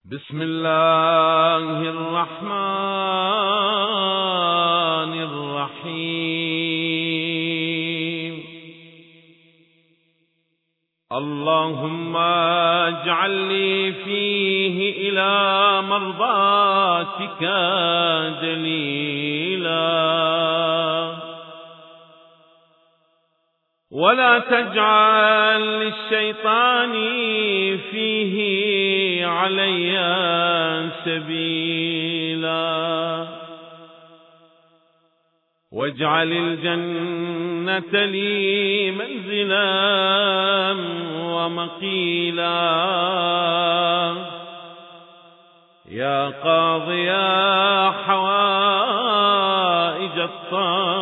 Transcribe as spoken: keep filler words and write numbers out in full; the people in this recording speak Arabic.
بسم الله الرحمن الرحيم. اللهم اجعل لي فيه إلى مرضاتك دليلا، ولا تجعل للشيطان فيه علي سبيلا، واجعل الجنة لي منزلا ومقيلا، يا قاضي حوائج الطالبين